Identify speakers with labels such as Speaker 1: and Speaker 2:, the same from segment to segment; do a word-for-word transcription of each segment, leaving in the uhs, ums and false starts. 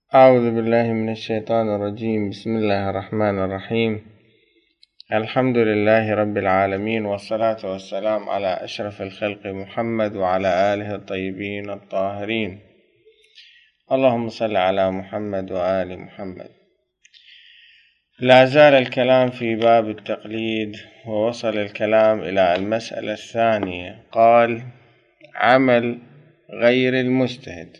Speaker 1: أعوذ بالله من الشيطان الرجيم. بسم الله الرحمن الرحيم. الحمد لله رب العالمين، والصلاة والسلام على أشرف الخلق محمد وعلى آله الطيبين الطاهرين. اللهم صل على محمد وآل محمد. لا زال الكلام في باب التقليد، ووصل الكلام إلى المسألة الثانية. قال: عمل غير المجتهد.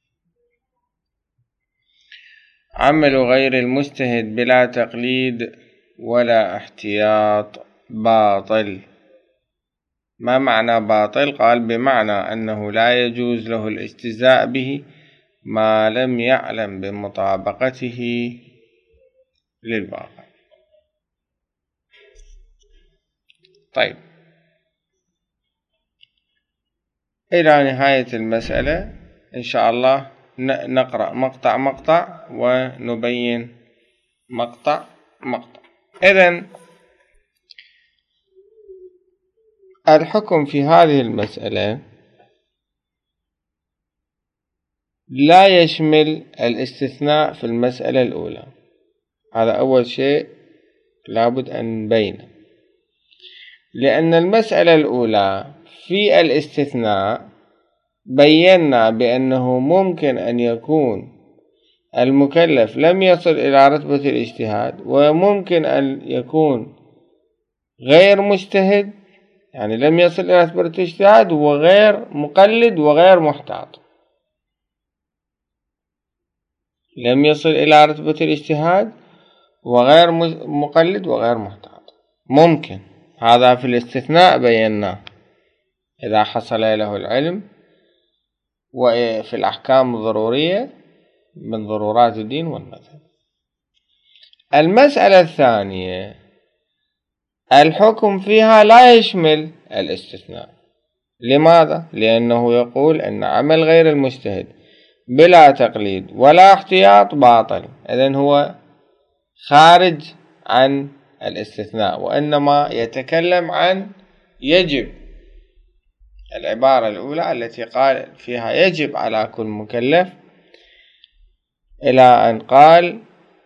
Speaker 1: عمل غير المجتهد بلا تقليد ولا احتياط باطل. ما معنى باطل؟ قال: بمعنى أنه لا يجوز له الاستهزاء به ما لم يعلم بمطابقته للواقع. طيب، إلى نهاية المسألة إن شاء الله نقرأ مقطع مقطع ونبين مقطع مقطع. إذن الحكم في هذه المسألة لا يشمل الاستثناء في المسألة الأولى. هذا أول شيء لابد أن نبينه، لأن المسألة الأولى في الاستثناء بينا بأنه ممكن أن يكون المكلف لم يصل إلى رتبة الاجتهاد، وممكن أن يكون غير مجتهد، يعني لم يصل إلى رتبة الاجتهاد، وغير مقلد وغير محتاط. لم يصل إلى رتبة الاجتهاد وغير مقلد وغير محتاط، ممكن. هذا في الاستثناء بيناه إذا حصل له العلم، وفي الأحكام الضرورية من ضرورات الدين والمذهب. المسألة الثانية الحكم فيها لا يشمل الاستثناء. لماذا؟ لأنه يقول أن عمل غير المجتهد بلا تقليد ولا احتياط باطل. إذن هو خارج عن الاستثناء، وإنما يتكلم عن يجب. العبارة الأولى التي قال فيها يجب على كل مكلف، إلى أن قال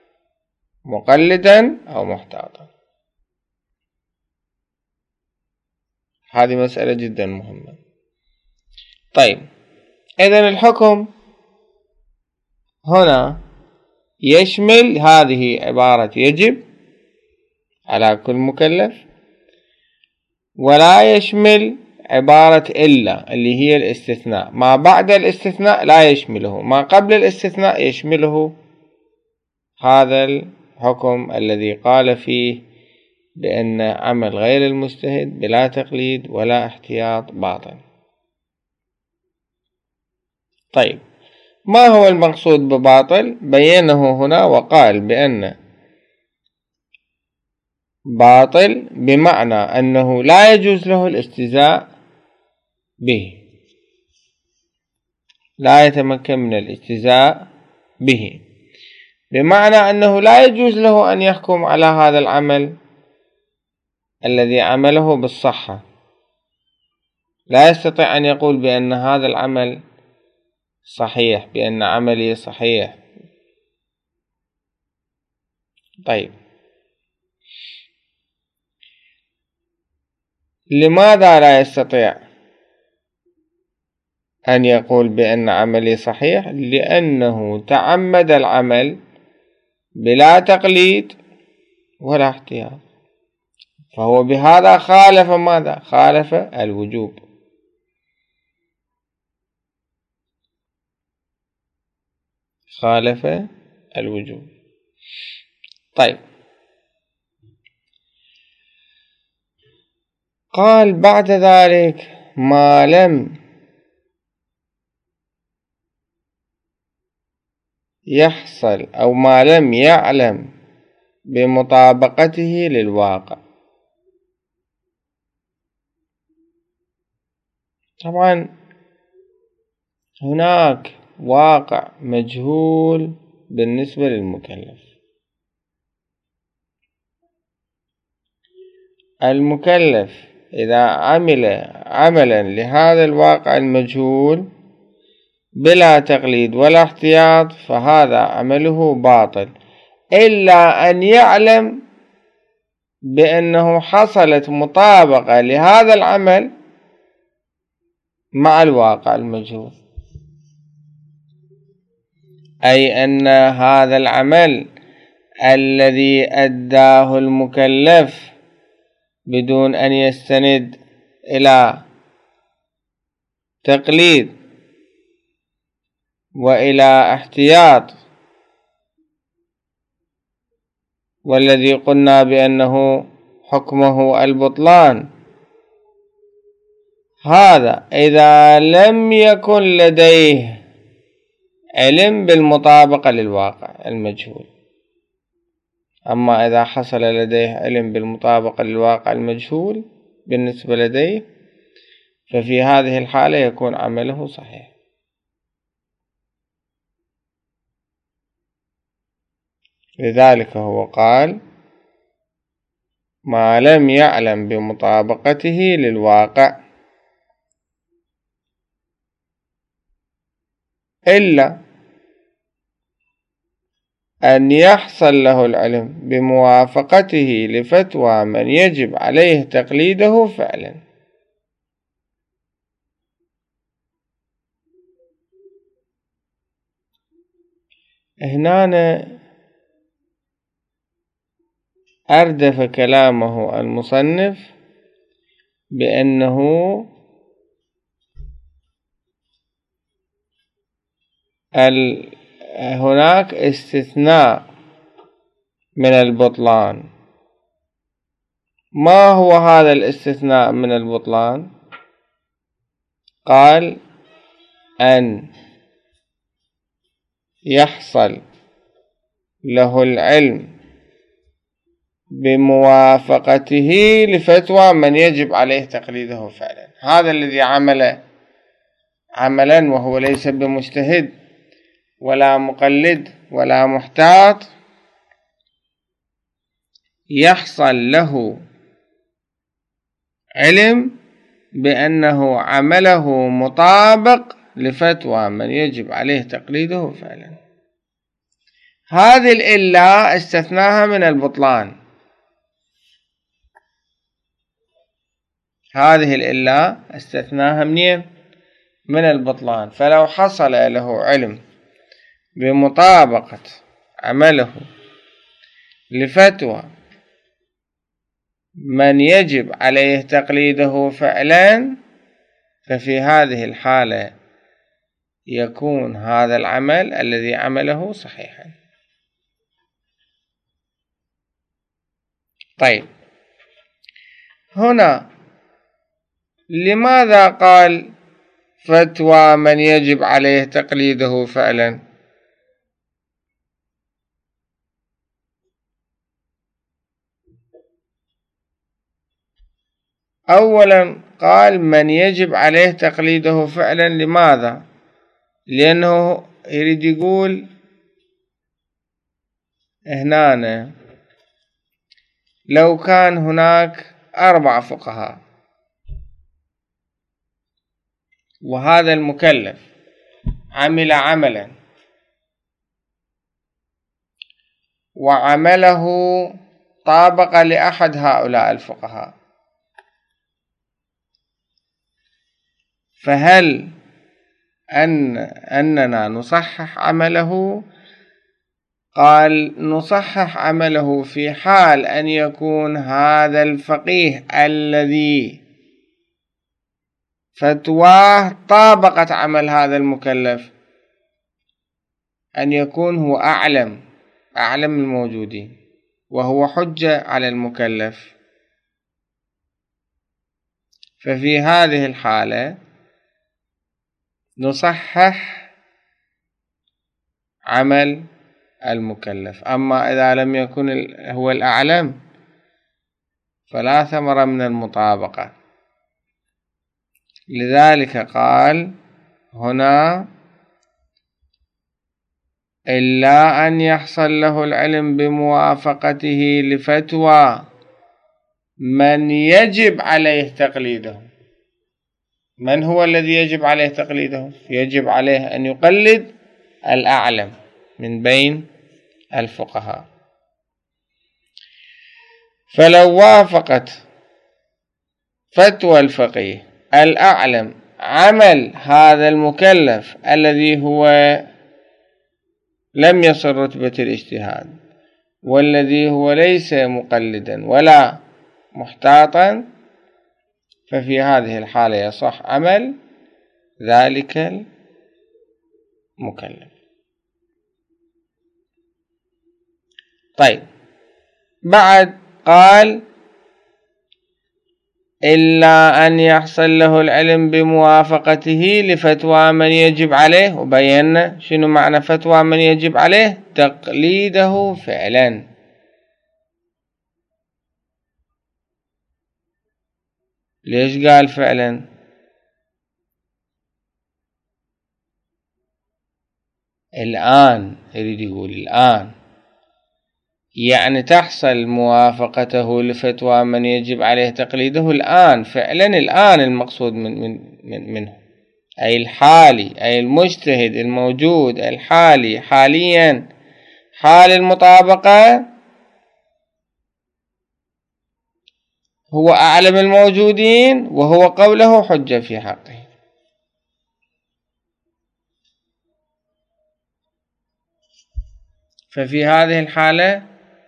Speaker 1: مقلدا أو محتاطا. هذه مسألة جدا مهمة. طيب، إذن الحكم هنا يشمل هذه عبارة يجب على كل مكلف، ولا يشمل عبارة إلا اللي هي الاستثناء. ما بعد الاستثناء لا يشمله، ما قبل الاستثناء يشمله هذا الحكم الذي قال فيه بأن عمل غير المجتهد بلا تقليد ولا احتياط باطل. طيب، ما هو المقصود بباطل؟ بينه هنا وقال بأن باطل بمعنى أنه لا يجوز له الاستهزاء به، لا يتمكن من الاستهزاء به، بمعنى أنه لا يجوز له أن يحكم على هذا العمل الذي عمله بالصحة. لا يستطيع أن يقول بأن هذا العمل صحيح، بأن عملي صحيح. طيب، لماذا لا يستطيع أن يقول بأن عملي صحيح؟ لأنه تعمد العمل بلا تقليد ولا احتياط، فهو بهذا خالف ماذا؟ خالف الوجوب. خالف الوجوب. طيب، قال بعد ذلك ما لم يحصل أو ما لم يعلم بمطابقته للواقع. طبعا هناك واقع مجهول بالنسبة للمكلف. المكلف إذا عمل عملا لهذا الواقع المجهول بلا تقليد ولا احتياط فهذا عمله باطل، إلا أن يعلم بأنه حصلت مطابقة لهذا العمل مع الواقع المجهول، أي أن هذا العمل الذي أداه المكلف بدون أن يستند إلى تقليد وإلى احتياط، والذي قلنا بأنه حكمه البطلان، هذا إذا لم يكن لديه علم بالمطابقة للواقع المجهول. أما إذا حصل لديه علم بالمطابقة للواقع المجهول بالنسبة لديه، ففي هذه الحالة يكون عمله صحيح. لذلك هو قال: ما لم يعلم بمطابقته للواقع، إلا أن يحصل له العلم بموافقته لفتوى من يجب عليه تقليده فعلا. هنا أردف كلامه المصنف بأنه هناك استثناء من البطلان. ما هو هذا الاستثناء من البطلان؟ قال: أن يحصل له العلم بموافقته لفتوى من يجب عليه تقليده فعلا. هذا الذي عمل عملا وهو ليس بمجتهد ولا مقلد ولا محتاط، يحصل له علم بأنه عمله مطابق لفتوى من يجب عليه تقليده فعلا. هذه الإلا استثناها من البطلان. هذه الإلا استثناها منين؟ من البطلان. فلو حصل له علم بمطابقة عمله لفتوى من يجب عليه تقليده فعلا، ففي هذه الحالة يكون هذا العمل الذي عمله صحيحا. طيب، هنا لماذا قال فتوى من يجب عليه تقليده فعلا؟ أولا قال من يجب عليه تقليده فعلا. لماذا؟ لأنه يريد يقول هنا لو كان هناك أربع فقهاء وهذا المكلف عمل عملا وعمله طابق لأحد هؤلاء الفقهاء، فهل أن أننا نصحح عمله؟ قال نصحح عمله في حال أن يكون هذا الفقيه الذي فتواه طابقت عمل هذا المكلف أن يكون هو أعلم أعلم الموجودين وهو حجة على المكلف. ففي هذه الحالة نصحح عمل المكلف. أما إذا لم يكن هو الأعلم فلا ثمر من المطابقة. لذلك قال هنا إلا أن يحصل له العلم بموافقته لفتوى من يجب عليه تقليده. من هو الذي يجب عليه تقليده؟ يجب عليه أن يقلد الأعلم من بين الفقهاء. فلو وافقت فتوى الفقيه الأعلم عمل هذا المكلف الذي هو لم يصل رتبة الاجتهاد والذي هو ليس مقلدا ولا محتاطا، ففي هذه الحالة يصح عمل ذلك المكلف. طيب، بعد قال إلا أن يحصل له العلم بموافقته لفتوى من يجب عليه، وبينا شنو معنى فتوى من يجب عليه؟ تقليده فعلا. ليش قال فعلا؟ الآن يريد يقول الآن، يعني تحصل موافقته لفتوى من يجب عليه تقليده الآن فعلا. الآن المقصود من من من منه أي الحالي، أي المجتهد الموجود الحالي حاليا، حال المطابقة هو أعلم الموجودين وهو قوله حجة في حقه. ففي هذه الحالة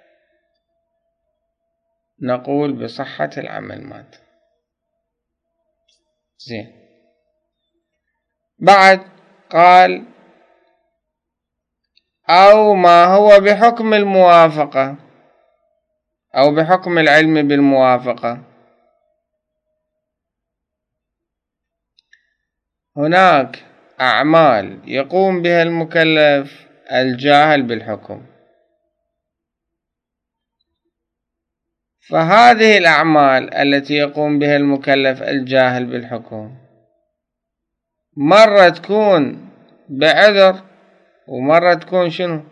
Speaker 1: نقول بصحة العمل مات. زين. بعد قال أو ما هو بحكم الموافقة أو بحكم العلم بالموافقة. هناك أعمال يقوم بها المكلف الجاهل بالحكم، فهذه الأعمال التي يقوم بها المكلف الجاهل بالحكم مرة تكون بعذر ومرة تكون شنو؟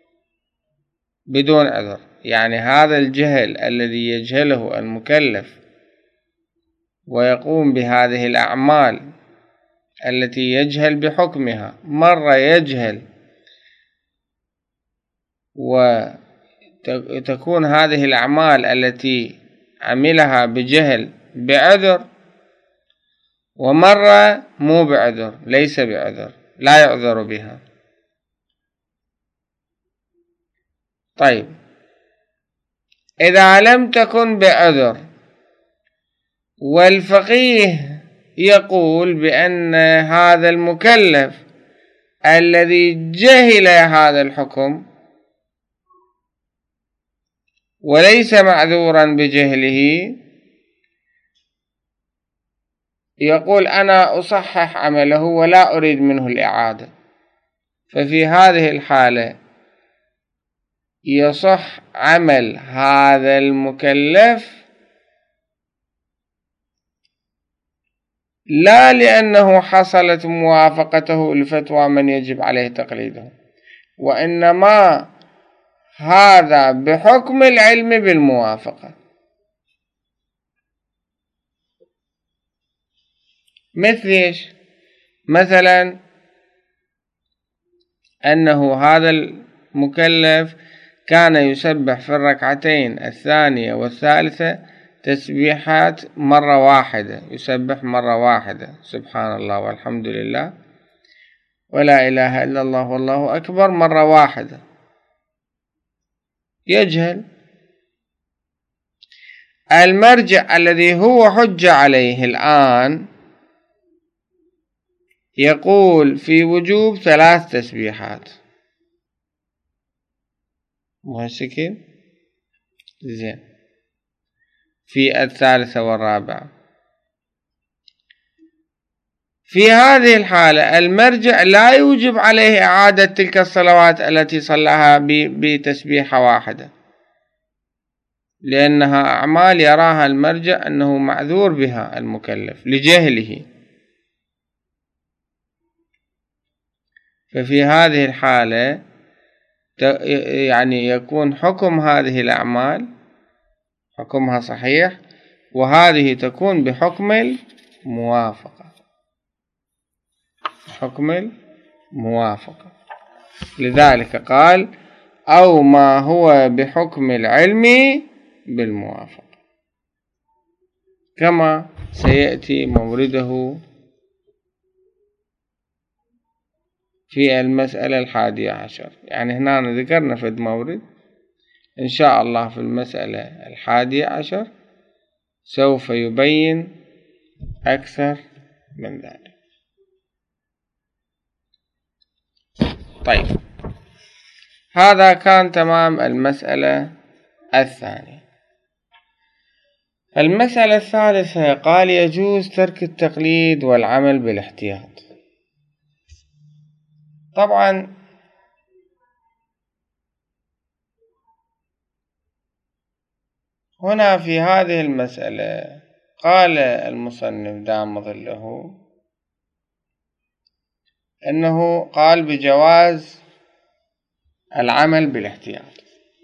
Speaker 1: بدون عذر. يعني هذا الجهل الذي يجهله المكلف ويقوم بهذه الأعمال التي يجهل بحكمها، مرة يجهل وتكون هذه الأعمال التي عملها بجهل بعذر، ومرة مو بعذر، ليس بعذر، لا يعذر بها. طيب، إذا لم تكن بعذر والفقيه يقول بأن هذا المكلف الذي جهل هذا الحكم وليس معذورا بجهله، يقول أنا أصحح عمله ولا أريد منه الإعادة، ففي هذه الحالة يصح عمل هذا المكلف لا لأنه حصلت موافقته لفتوى من يجب عليه تقليده، وإنما هذا بحكم العلم بالموافقة. مثل إيش؟ مثلا أنه هذا المكلف كان يسبح في الركعتين الثانية والثالثة تسبيحات مرة واحدة، يسبح مرة واحدة سبحان الله والحمد لله ولا إله إلا الله والله أكبر مرة واحدة، يجهل. المرجع الذي هو حجة عليه الآن يقول في وجوب ثلاث تسبيحات. مهسكين زين. في الثالثة والرابعة. في هذه الحالة المرجع لا يوجب عليه إعادة تلك الصلوات التي صلىها بتسبيحة واحدة، لأنها أعمال يراها المرجع أنه معذور بها المكلف لجهله. ففي هذه الحالة يعني يكون حكم هذه الأعمال حكمها صحيح، وهذه تكون بحكم الموافقة. حكم الموافقة. لذلك قال أو ما هو بحكم العلم بالموافقة، كما سيأتي مورده في المسألة الحادية عشر. يعني هنا ذكرنا في المورد، إن شاء الله في المسألة الحادية عشر سوف يبين أكثر من ذلك. طيب، هذا كان تمام المسألة الثانية. المسألة الثالثة قال يجوز ترك التقليد والعمل بالاحتياط. طبعا هنا في هذه المسألة قال المصنف دام ظله أنه قال بجواز العمل بالاحتياط،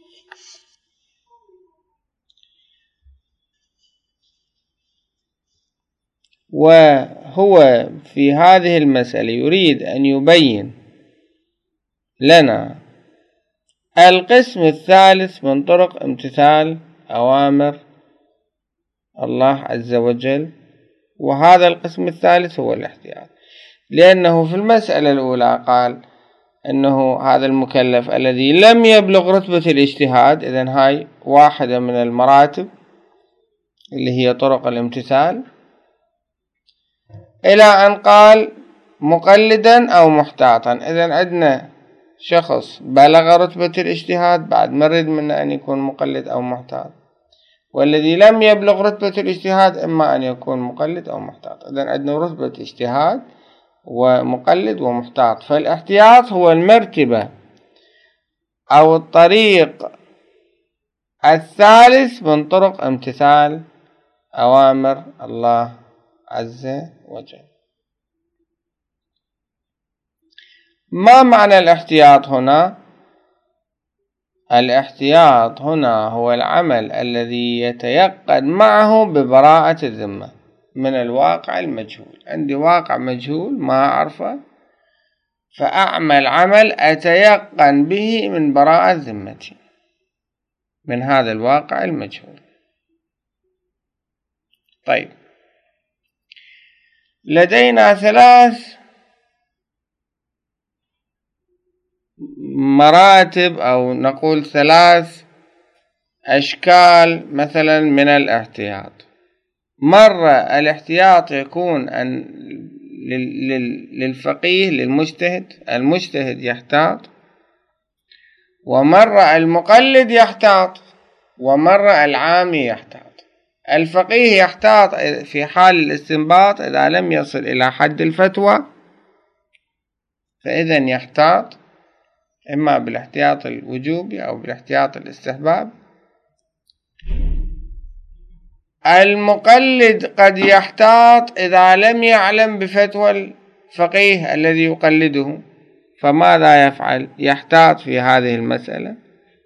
Speaker 1: وهو في هذه المسألة يريد أن يبين لنا القسم الثالث من طرق امتثال أوامر الله عز وجل، وهذا القسم الثالث هو الاحتياط. لأنه في المسألة الأولى قال أنه هذا المكلف الذي لم يبلغ رتبة الاجتهاد، إذن هاي واحدة من المراتب اللي هي طرق الامتثال، إلى أن قال مقلدا أو محتاطا. إذن عندنا شخص بلغ رتبة الاجتهاد، بعد مرد منه أن يكون مقلد أو محتاط، والذي لم يبلغ رتبة الاجتهاد إما أن يكون مقلد أو محتاط. إذن عندنا رتبة اجتهاد ومقلد ومحتاط. فالاحتياط هو المرتبة أو الطريق الثالث من طرق امتثال أوامر الله عز وجل. ما معنى الاحتياط هنا؟ الاحتياط هنا هو العمل الذي يتيقن معه ببراءة الذمة من الواقع المجهول. عندي واقع مجهول ما أعرفه، فأعمل عمل أتيقن به من براءة ذمتي من هذا الواقع المجهول. طيب، لدينا ثلاث مراتب أو نقول ثلاث أشكال مثلا من الاحتياط. مرة الاحتياط يكون أن للفقيه للمجتهد، المجتهد يحتاط، ومرة المقلد يحتاط، ومرة العامي يحتاط. الفقيه يحتاط في حال الاستنباط إذا لم يصل إلى حد الفتوى، فإذن يحتاط إما بالاحتياط الوجوبي أو بالاحتياط الاستحباب. المقلد قد يحتاط إذا لم يعلم بفتوى الفقيه الذي يقلده، فماذا يفعل؟ يحتاط في هذه المسألة.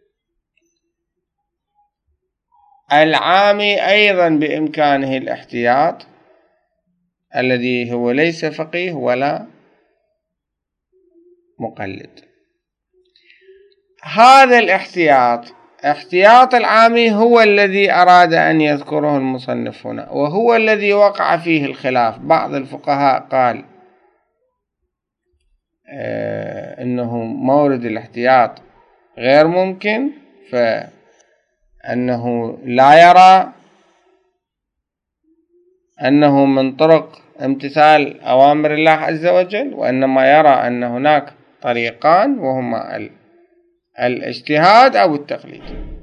Speaker 1: العامي أيضا بإمكانه الاحتياط، الذي هو ليس فقيه ولا مقلد. هذا الاحتياط، احتياط العامي، هو الذي أراد أن يذكره المصنف هنا، وهو الذي وقع فيه الخلاف. بعض الفقهاء قال آه إنه مورد الاحتياط غير ممكن، فأنه لا يرى أنه من طرق امتثال أوامر الله عز وجل، وإنما يرى أن هناك طريقان وهما الاجتهاد أو التقليد.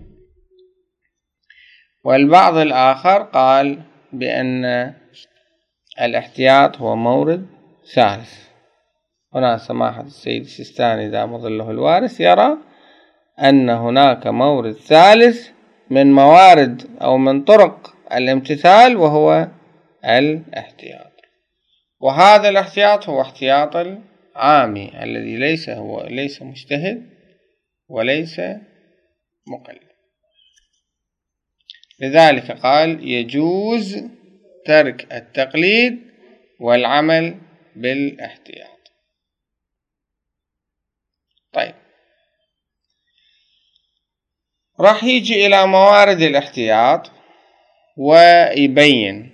Speaker 1: والبعض الآخر قال بأن الاحتياط هو مورد ثالث. هنا سماحة السيد السيستاني دام ظله الوارث يرى أن هناك مورد ثالث من موارد أو من طرق الامتثال، وهو الاحتياط. وهذا الاحتياط هو احتياط العامي الذي ليس هو ليس مجتهد وليس مقلد. لذلك قال يجوز ترك التقليد والعمل بالاحتياط. طيب، راح يجي إلى موارد الاحتياط ويبين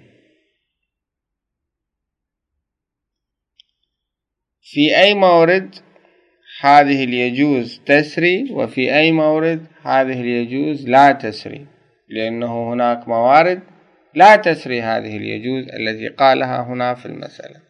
Speaker 1: في أي مورد هذه اللي يجوز تسري وفي أي مورد هذه اللي يجوز لا تسري، لأنه هناك موارد لا تسري هذه اللي يجوز التي قالها هنا في المسألة.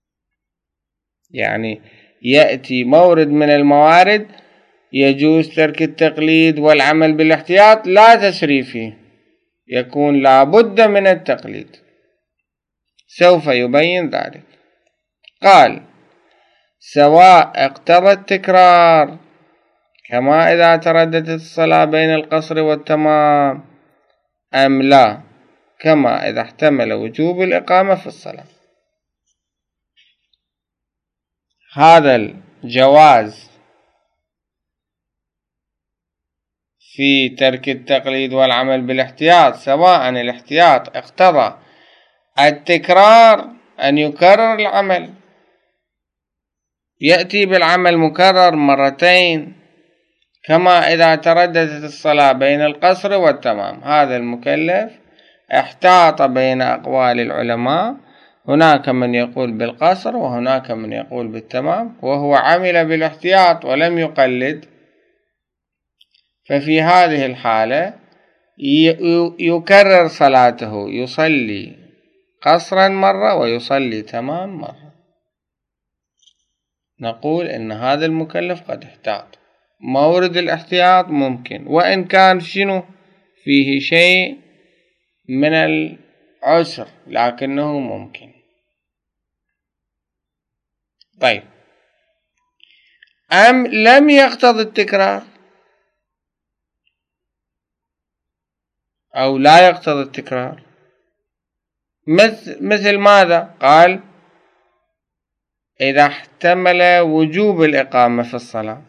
Speaker 1: يعني يأتي مورد من الموارد يجوز ترك التقليد والعمل بالاحتياط لا تسري فيه، يكون لا بد من التقليد، سوف يبين ذلك. قال: سواء اقتضى التكرار كما إذا ترددت الصلاة بين القصر والتمام أم لا، كما إذا احتمل وجوب الإقامة في الصلاة. هذا الجواز في ترك التقليد والعمل بالاحتياط سواء الاحتياط اقتضى التكرار أن يكرر العمل، يأتي بالعمل مكرر مرتين كما إذا ترددت الصلاة بين القصر والتمام. هذا المكلف احتاط بين أقوال العلماء، هناك من يقول بالقصر وهناك من يقول بالتمام، وهو عمل بالاحتياط ولم يقلد، ففي هذه الحالة يكرر صلاته، يصلي قصرا مرة ويصلي تمام مرة. نقول إن هذا المكلف قد احتاط. مورد الاحتياط ممكن، وإن كان شنو فيه شيء من العسر لكنه ممكن. طيب، أم لم يقتضي التكرار أو لا يقتضي التكرار، مثل, مثل ماذا؟ قال: إذا احتمل وجوب الإقامة في الصلاة.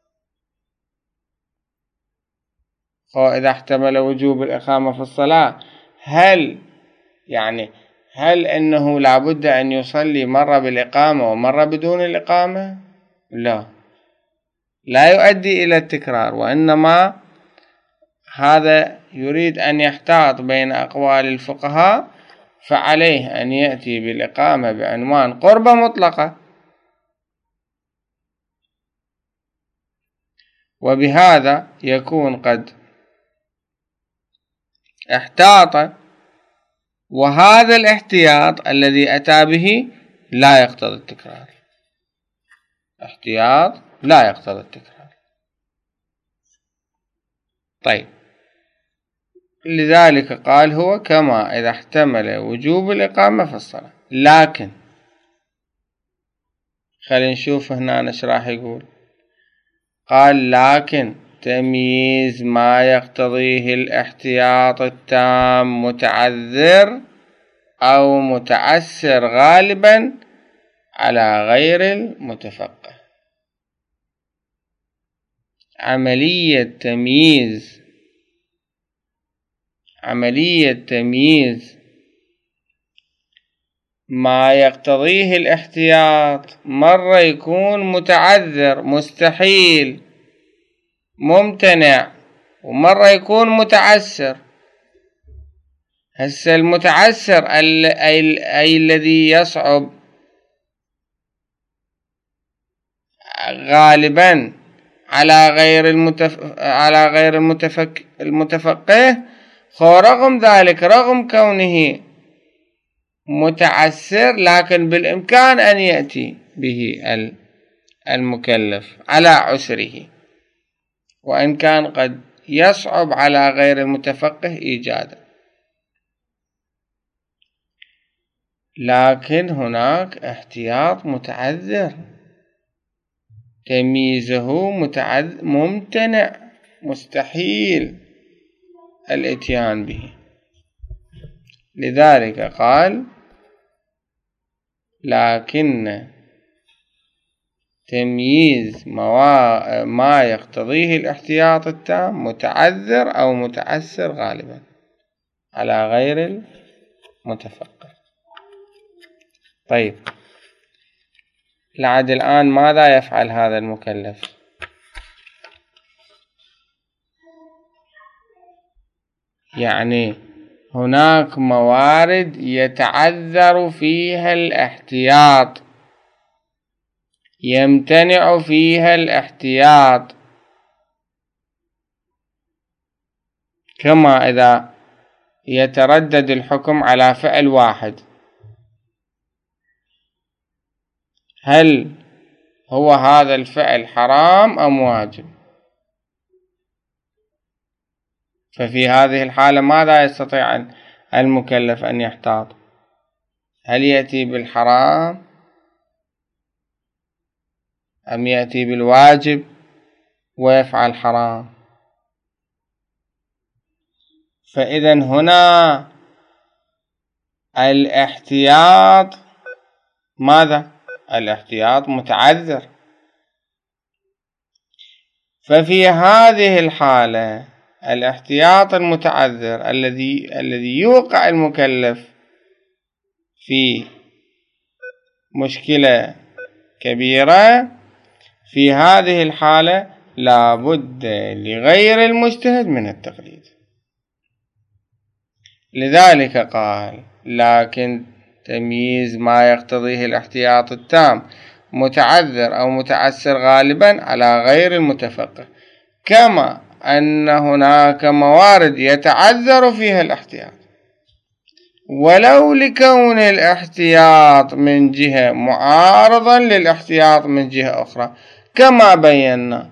Speaker 1: إذا احتمل وجوب الإقامة في الصلاة، هل يعني هل أنه لابد أن يصلي مرة بالإقامة ومرة بدون الإقامة؟ لا، لا يؤدي إلى التكرار، وإنما هذا يريد أن يحتاط بين أقوال الفقهاء، فعليه أن يأتي بالإقامة بعنوان قربة مطلقة، وبهذا يكون قد احتاط، وهذا الاحتياط الذي أتى به لا يقتضي التكرار، احتياط لا يقتضي التكرار. طيب، لذلك قال هو كما إذا احتمل وجوب الإقامة في الصلاة. لكن خلينا نشوف هنا ايش راح يقول. قال: لكن تمييز ما يقتضيه الاحتياط التام متعذر أو متعسر غالبا على غير المتفقه. عملية تمييز عملية تمييز ما يقتضيه الاحتياط، مرة يكون متعذر مستحيل ممتنع، ومرة يكون متعسر. هسه المتعسر أي, أي الذي يصعب غالبا على غير المتف... على غير المتفك... المتفقه، رغم ذلك رغم كونه متعسر لكن بالإمكان أن يأتي به المكلف على عسره، وإن كان قد يصعب على غير المتفقه إيجادا. لكن هناك احتياط متعذر، تمييزه متعذر ممتنع مستحيل الاتيان به. لذلك قال: لكن تمييز ما يقتضيه الاحتياط التام متعذر أو متعسر غالبا على غير المتفقه. طيب، لعد الآن ماذا يفعل هذا المكلف؟ يعني هناك موارد يتعذر فيها الاحتياط، يمتنع فيها الاحتياط، كما إذا يتردد الحكم على فعل واحد، هل هو هذا الفعل حرام أم واجب؟ ففي هذه الحالة ماذا يستطيع المكلف أن يحتاط؟ هل يأتي بالحرام أم يأتي بالواجب ويفعل حرام؟ فإذا هنا الاحتياط ماذا؟ الاحتياط متعذر. ففي هذه الحالة الاحتياط المتعذر الذي الذي يوقع المكلف في مشكلة كبيرة، في هذه الحالة لا بد لغير المجتهد من التقليد. لذلك قال: لكن تمييز ما يقتضيه الاحتياط التام متعذر أو متعسر غالبا على غير المتفقه، كما أن هناك موارد يتعذر فيها الاحتياط ولو لكون الاحتياط من جهة معارضا للاحتياط من جهة أخرى، كما بينا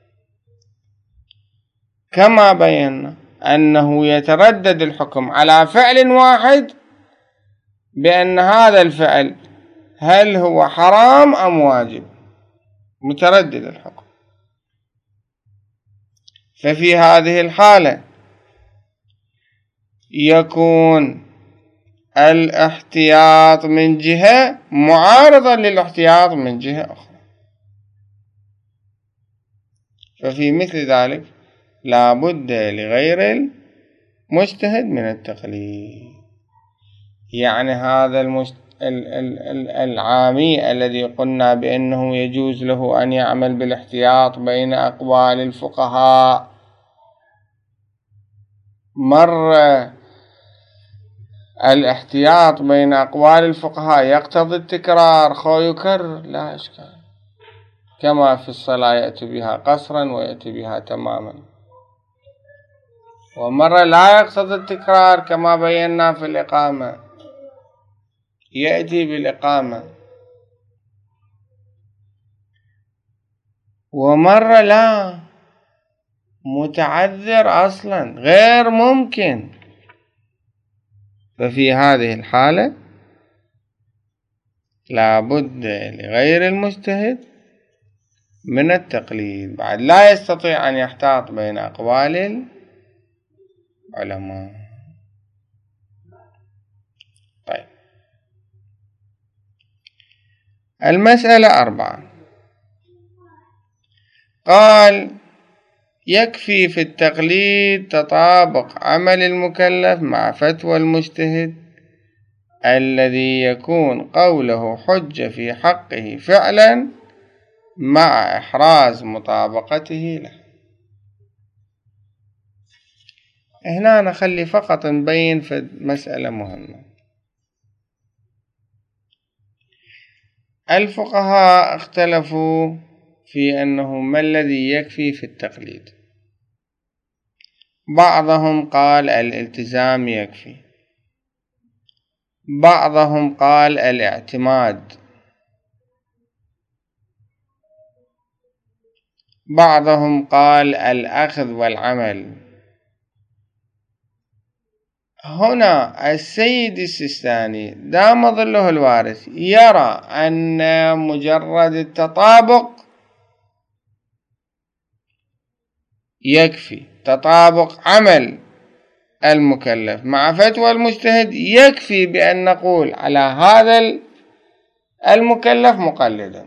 Speaker 1: كما بينا أنه يتردد الحكم على فعل واحد بأن هذا الفعل هل هو حرام أم واجب، متردد الحكم. ففي هذه الحالة يكون الاحتياط من جهة معارضة للاحتياط من جهة أخرى. ففي مثل ذلك لا بد لغير المجتهد من التقليد. يعني هذا المجت... العامي الذي قلنا بأنه يجوز له أن يعمل بالاحتياط بين أقوال الفقهاء، مر الاحتياط بين أقوال الفقهاء يقتضي التكرار، خو يكرر لا إشكال، كما في الصلاة يأتي بها قصرا ويأتي بها تماما، ومرة لا يقتضي التكرار كما بينا في الإقامة، يأتي بالإقامة، ومرة لا، متعذر أصلا غير ممكن. ففي هذه الحالة لا بد لغير المجتهد من التقليد، بعد لا يستطيع أن يحتاط بين أقوال العلماء. طيب، المسألة أربعة، قال: يكفي في التقليد تطابق عمل المكلف مع فتوى المجتهد الذي يكون قوله حجة في حقه فعلا مع إحراز مطابقته له. هنا نخلي فقط نبين في مسألة مهمة. الفقهاء اختلفوا في أنه ما الذي يكفي في التقليد. بعضهم قال الالتزام يكفي، بعضهم قال الاعتماد، بعضهم قال الأخذ والعمل. هنا السيد السيستاني دام ظله الوارث يرى أن مجرد التطابق يكفي، تطابق عمل المكلف مع فتوى المجتهد يكفي بأن نقول على هذا المكلف مقلدا.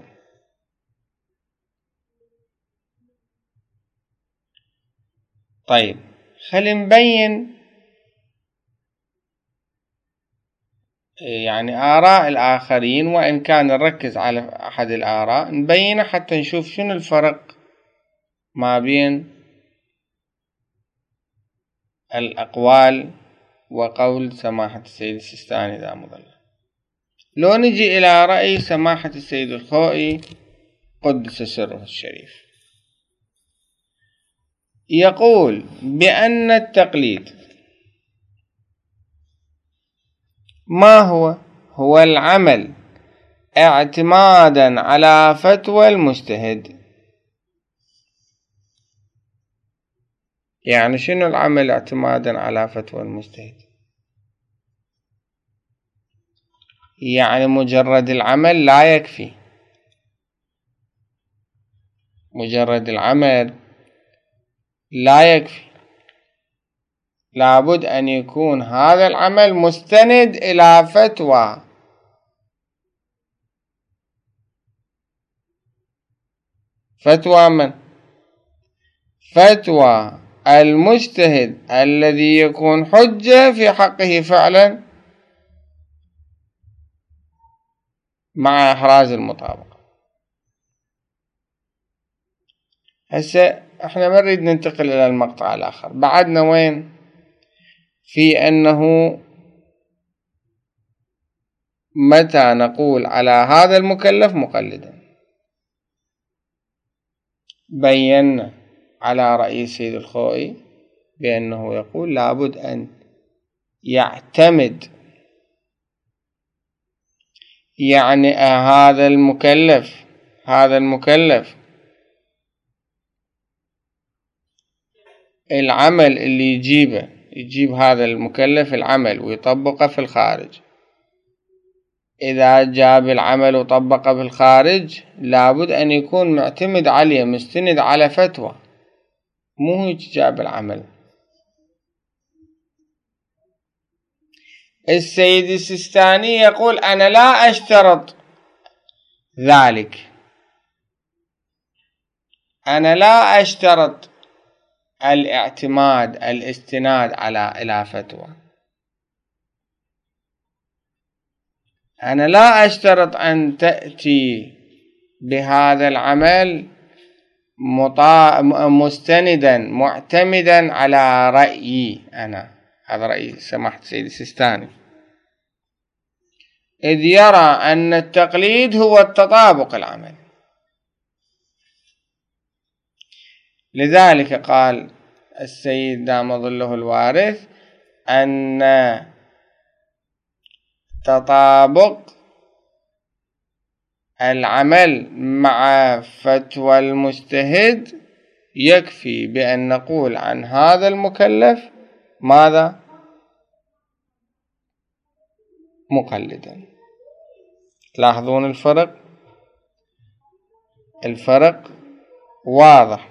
Speaker 1: طيب، خلينا نبين يعني آراء الآخرين، وإن كان نركز على أحد الآراء نبينه حتى نشوف شنو الفرق ما بين الأقوال وقول سماحة السيد السيستاني دام ظله. لو نجي إلى رأي سماحة السيد الخوئي قدس سره الشريف، يقول بأن التقليد ما هو؟ هو العمل اعتمادا على فتوى المجتهد. يعني شنو العمل اعتمادا على فتوى المجتهد؟ يعني مجرد العمل لا يكفي، مجرد العمل لا يكفي، لابد أن يكون هذا العمل مستند إلى فتوى. فتوى من؟ فتوى المجتهد الذي يكون حجة في حقه فعلا مع إحراز المطابقة. هسه احنا ما نريد ننتقل إلى المقطع الآخر، بعدنا وين؟ في أنه متى نقول على هذا المكلف مقلدا. بينا على رأي سيد الخوئي بأنه يقول لابد أن يعتمد، يعني هذا المكلف هذا المكلف العمل اللي يجيبه يجيب هذا المكلف العمل ويطبقه في الخارج. إذا جاب العمل وطبقه في الخارج لابد أن يكون معتمد عليه، مستند على فتوى، مو هيك جاب العمل. السيد السيستاني يقول أنا لا أشترط ذلك، أنا لا أشترط الاعتماد الاستناد على إلى فتوى، أنا لا أشترط أن تأتي بهذا العمل مستندا معتمدا على رأيي أنا. هذا رأي سماحة السيد السيستاني، إذ يرى أن التقليد هو التطابق العملي. لذلك قال السيد دام ظله الوارث أن تطابق العمل مع فتوى المجتهد يكفي بأن نقول عن هذا المكلف ماذا؟ مقلدا. تلاحظون الفرق؟ الفرق واضح.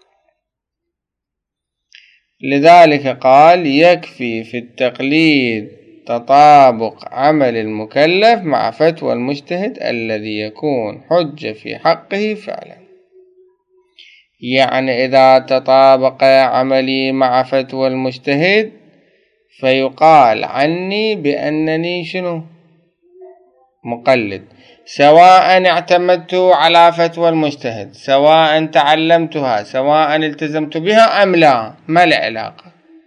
Speaker 1: لذلك قال يكفي في التقليد تطابق عمل المكلف مع فتوى المجتهد الذي يكون حجة في حقه فعلا. يعني إذا تطابق عملي مع فتوى المجتهد فيقال عني بأنني شنو؟ مقلد، سواء اعتمدت على فتوى المجتهد، سواء تعلمتها، سواء التزمت بها أم لا، ما له علاقة،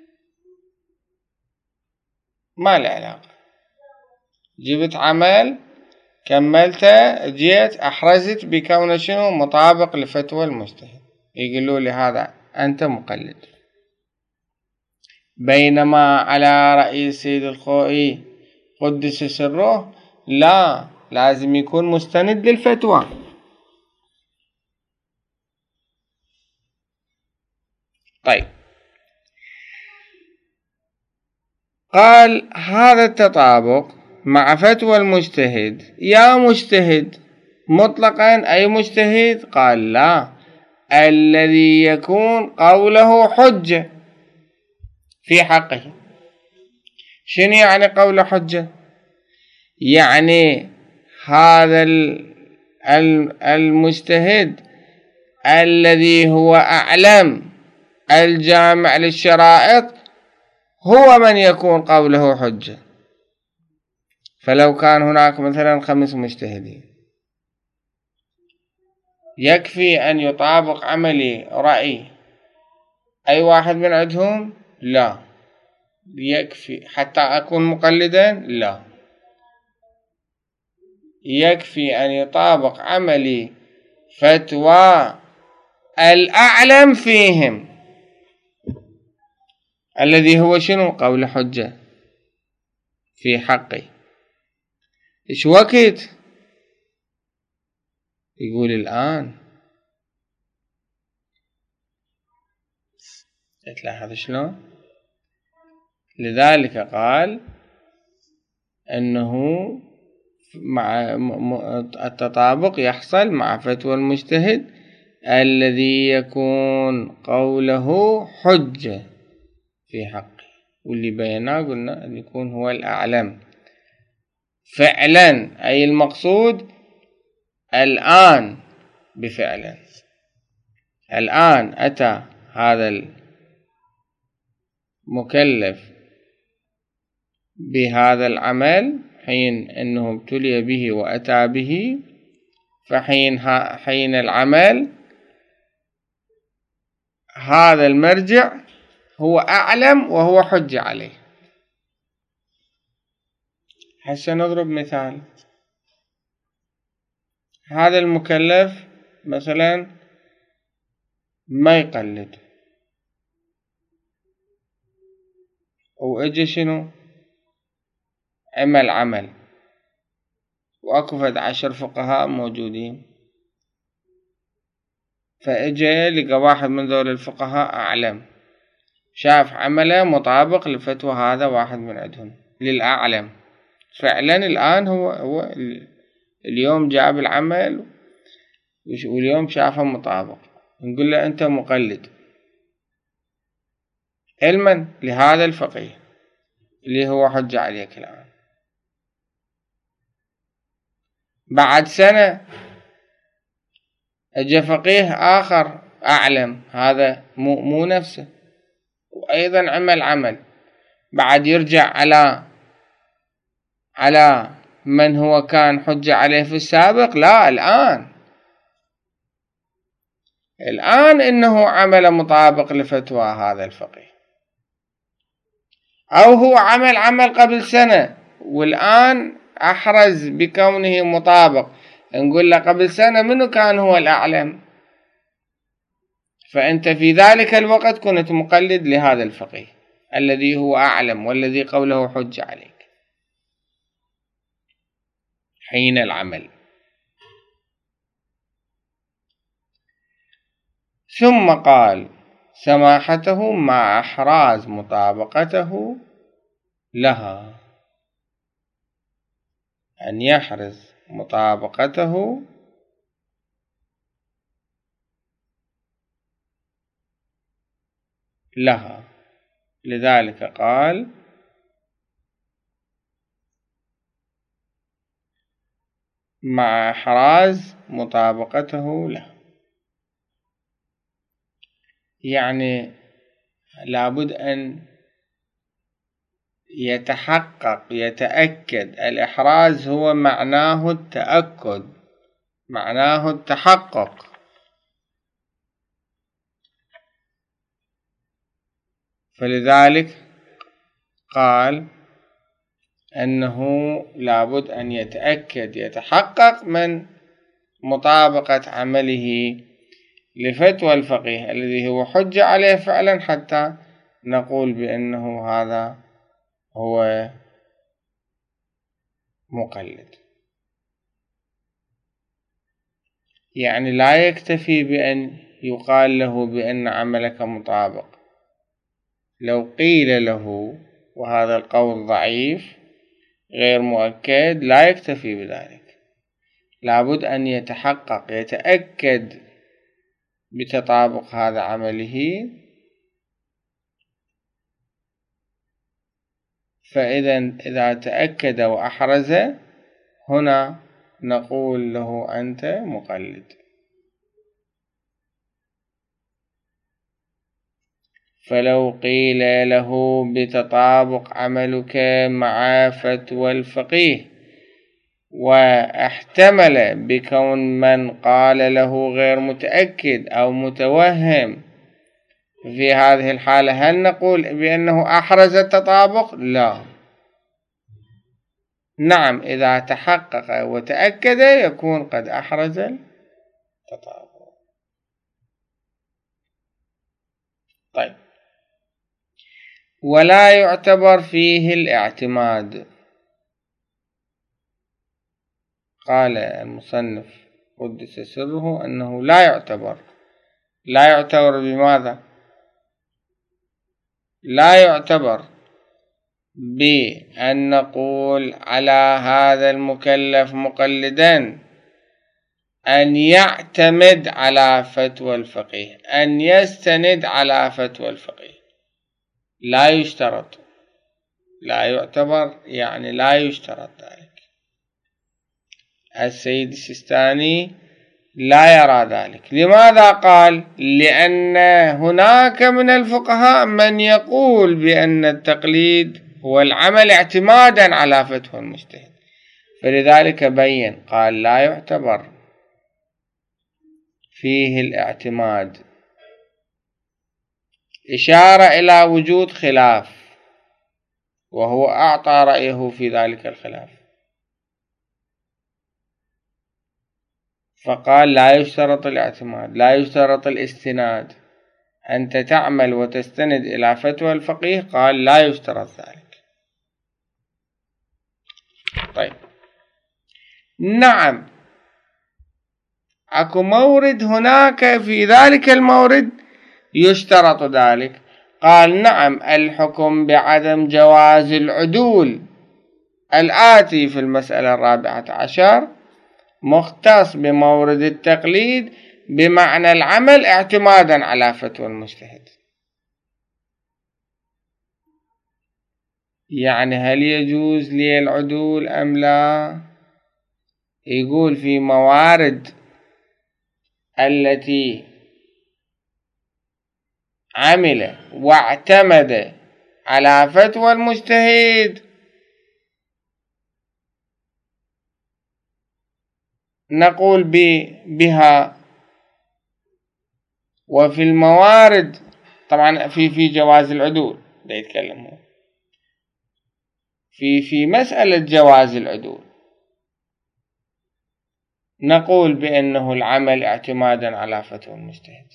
Speaker 1: ما له علاقة. جبت عمل كملته جيت أحرزت بكون شنو؟ مطابق لفتوى المجتهد، يقولوا لي هذا أنت مقلد. بينما على رأي السيد الخوئي قدس سره لا، لازم يكون مستند للفتوى. طيب، قال هذا التطابق مع فتوى المجتهد، يا مجتهد مطلقا أي مجتهد؟ قال لا، الذي يكون قوله حجة في حقه. شنو يعني قوله حجة؟ يعني هذا المجتهد الذي هو أعلم الجامع للشرائط هو من يكون قوله حجة. فلو كان هناك مثلا خمس مجتهدين يكفي أن يطابق عملي رأي أي واحد من عندهم؟ لا، يكفي حتى أكون مقلدا؟ لا، يكفي أن يطابق عملي فتوى الأعلم فيهم، الذي هو شنو؟ قول حجة في حقي. إيش وقت؟ يقول الآن. تلاحظ شلون؟ لذلك قال أنه مع التطابق يحصل مع فتوى المجتهد الذي يكون قوله حجة في حقه، واللي بيناه قلنا أن يكون هو الأعلم فعلا، أي المقصود الآن بفعلا. الآن أتى هذا المكلف بهذا العمل حين أنه ابتلي به وأتى به، فحين حين العمل هذا المرجع هو أعلم وهو حجة عليه. هسه نضرب مثال. هذا المكلف مثلا ما يقلد، وإجي شنو؟ عمل عمل، وأكو فد عشر فقهاء موجودين، فإجي لقى واحد من ذول الفقهاء أعلم، شاف عمله مطابق لفتوى هذا واحد من عندهم للأعلم فعلا. الآن هو هو اليوم جاب العمل واليوم شافه مطابق، نقول له أنت مقلد علما لهذا الفقيه اللي هو حجة عليك. الآن بعد سنة أجى فقيه آخر أعلم، هذا مو, مو نفسه، وأيضا عمل عمل، بعد يرجع على على من هو كان حجة عليه في السابق؟ لا، الآن الآن إنه عمل مطابق لفتوى هذا الفقيه، أو هو عمل عمل قبل سنة والآن أحرز بكونه مطابق، نقول له قبل سنة منو كان هو الأعلم؟ فأنت في ذلك الوقت كنت مقلد لهذا الفقيه الذي هو أعلم والذي قوله حجة عليك حين العمل. ثم قال سماحته مع إحراز مطابقته لها، أن يحرز مطابقته لها. لذلك قال مع إحراز مطابقته له، يعني لابد أن يتحقق يتأكد. الإحراز هو معناه التأكد، معناه التحقق. فلذلك قال أنه لابد أن يتأكد يتحقق من مطابقة عمله لفتوى الفقيه الذي هو حجة عليه فعلا، حتى نقول بأنه هذا هو مقلد. يعني لا يكتفي بأن يقال له بأن عملك مطابق، لو قيل له، وهذا القول ضعيف غير مؤكد، لا يكتفي بذلك، لابد أن يتحقق يتأكد بتطابق هذا عمله. فإذا إذا تأكد وأحرز هنا نقول له أنت مقلد. فلو قيل له بتطابق عملك مع فتوى الفقيه واحتمل بكون من قال له غير متأكد أو متوهم في هذه الحالة هل نقول بأنه أحرز التطابق؟ لا. نعم، إذا تحقق وتأكد يكون قد أحرز التطابق. طيب، ولا يعتبر فيه الاعتماد. قال المصنف قدس سره أنه لا يعتبر. لا يعتبر بماذا؟ لا يعتبر بأن نقول على هذا المكلف مقلدا أن يعتمد على فتوى الفقيه، أن يستند على فتوى الفقيه. لا يشترط، لا يعتبر يعني لا يشترط ذلك. السيد السيستاني لا يرى ذلك. لماذا قال؟ لأن هناك من الفقهاء من يقول بأن التقليد هو العمل اعتمادا على فتوى المجتهد، فلذلك بين قال لا يعتبر فيه الاعتماد، إشارة إلى وجود خلاف، وهو أعطى رأيه في ذلك الخلاف، فقال لا يشترط الاعتماد، لا يشترط الاستناد. أنت تعمل وتستند إلى فتوى الفقيه، قال لا يشترط ذلك. طيب، نعم، أكو مورد هناك في ذلك المورد يشترط ذلك. قال نعم، الحكم بعدم جواز العدول الآتي في المسألة الرابعة عشر مختص بمورد التقليد بمعنى العمل اعتمادا على فتوى المجتهد. يعني هل يجوز لي العدول أم لا؟ يقول في موارد التي عمل واعتمد على فتوى المجتهد نقول بها، وفي الموارد طبعا في في جواز العدول لا يتكلمون في في مسألة جواز العدول نقول بأنه العمل اعتمادا على فتوى المجتهد.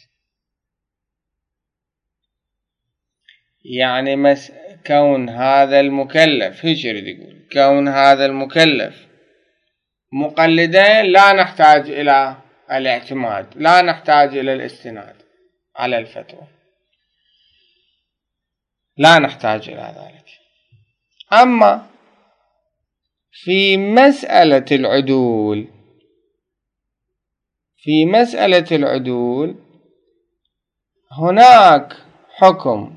Speaker 1: يعني مس كون هذا المكلف ايش يريد يقول؟ كون هذا المكلف مقلدين لا نحتاج إلى الاعتماد، لا نحتاج إلى الاستناد على الفتوى، لا نحتاج إلى ذلك. أما في مسألة العدول، في مسألة العدول هناك حكم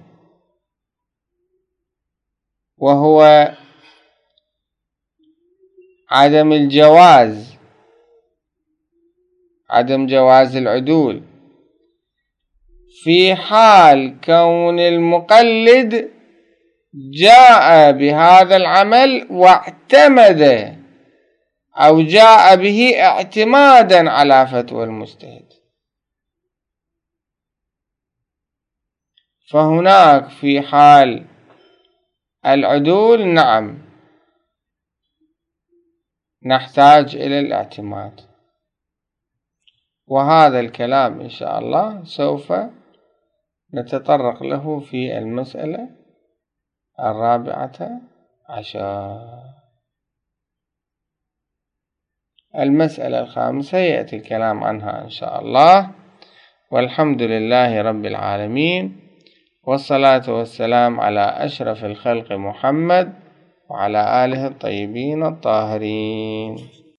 Speaker 1: وهو عدم الجواز، عدم جواز العدول في حال كون المقلد جاء بهذا العمل واعتمد أو جاء به اعتمادا على فتوى المجتهد. فهناك في حال العدول نعم نحتاج إلى الاعتماد، وهذا الكلام إن شاء الله سوف نتطرق له في المسألة الرابعة عشر. المسألة الخامسة يأتي الكلام عنها إن شاء الله، والحمد لله رب العالمين، والصلاة والسلام على أشرف الخلق محمد وعلى آله الطيبين الطاهرين.